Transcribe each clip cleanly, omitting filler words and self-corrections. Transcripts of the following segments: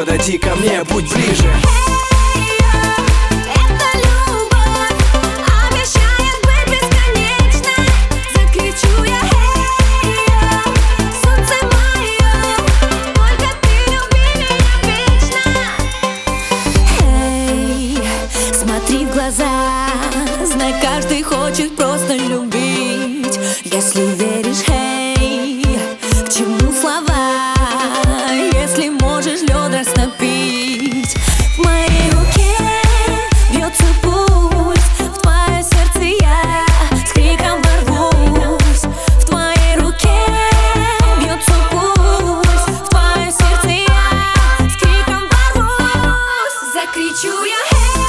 подойди ко мне, будь ближе. Знай, каждый хочет просто любить. Если веришь, хей, к чему слова, если можешь лед растопить. В моей руке бьется пульс, в твое сердце я с криком ворвусь. В твоей руке бьется пульс, в твое сердце я с криком ворвусь. Закричу я.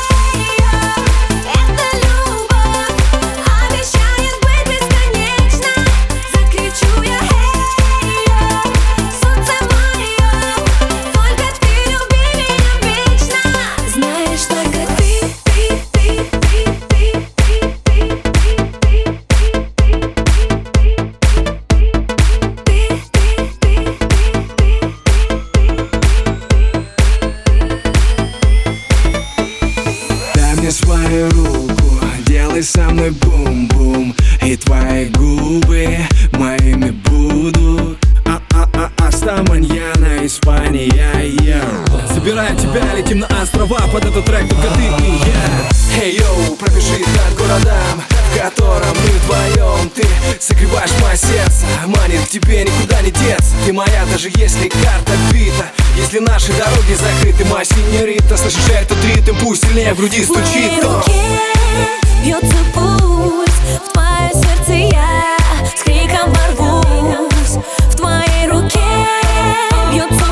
Свою руку, делай со мной бум-бум, и твои губы моими будут. Аста маньяна, Испания, Собираю тебя, летим на острова, под этот трек только ты и я. Эй, йоу, пробежи над городом, в котором мы вдвоем. Ты согреваешь мое сердце, манит к тебе никуда не деться. Ты моя, даже если карта бита, если наши дороги закрыты, моя синьорита. Слышишь этот ритм, пусть сильнее в груди стучит. В моей руке бьется пульс, в твое сердце я с криком ворвусь. В твоей руке бьется